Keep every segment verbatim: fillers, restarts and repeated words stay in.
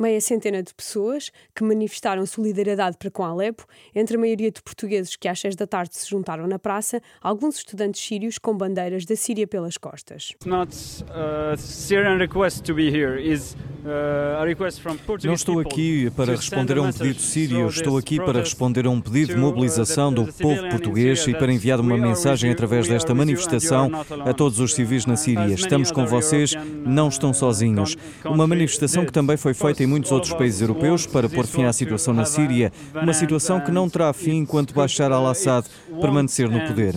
Meia centena de pessoas que manifestaram solidariedade para com Alepo, entre a maioria de portugueses que às seis da tarde se juntaram na praça, alguns estudantes sírios com bandeiras da Síria pelas costas. Não estou aqui para responder a um pedido sírio, estou aqui para responder a um pedido de mobilização do povo português e para enviar uma mensagem através desta manifestação a todos os civis na Síria. Estamos com vocês, não estão sozinhos. Uma manifestação que também foi feita em muitos outros países europeus para pôr fim à situação na Síria, uma situação que não terá fim enquanto Bashar al-Assad permanecer no poder.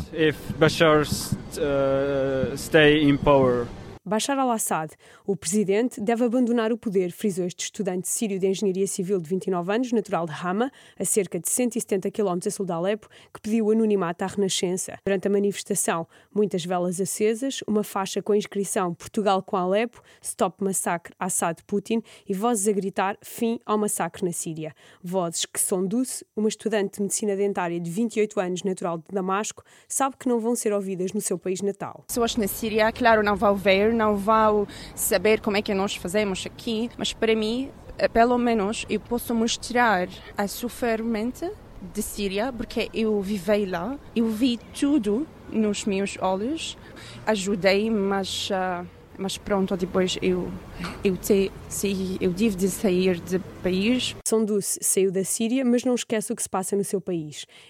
Bashar al-Assad, o presidente, deve abandonar o poder, frisou este estudante sírio de engenharia civil de vinte e nove anos, natural de Hama, a cerca de cento e setenta quilómetros a sul de Alepo, que pediu anonimato à Renascença. Durante a manifestação, muitas velas acesas, uma faixa com a inscrição Portugal com Alepo, Stop Massacre Assad Putin e vozes a gritar fim ao massacre na Síria. Vozes que Sondus, uma estudante de medicina dentária de vinte e oito anos, natural de Damasco, sabe que não vão ser ouvidas no seu país natal. Pessoas na Síria, claro, não vão ver, não vão saber como é que nós fazemos aqui, mas para mim, pelo menos, eu posso mostrar a sofrimento de Síria, porque eu vivi lá, eu vi tudo nos meus olhos, ajudei, mas, uh, mas pronto, depois eu, eu, te, se, eu tive de sair do país. Sondus saiu da Síria, mas não esquece o que se passa no seu país.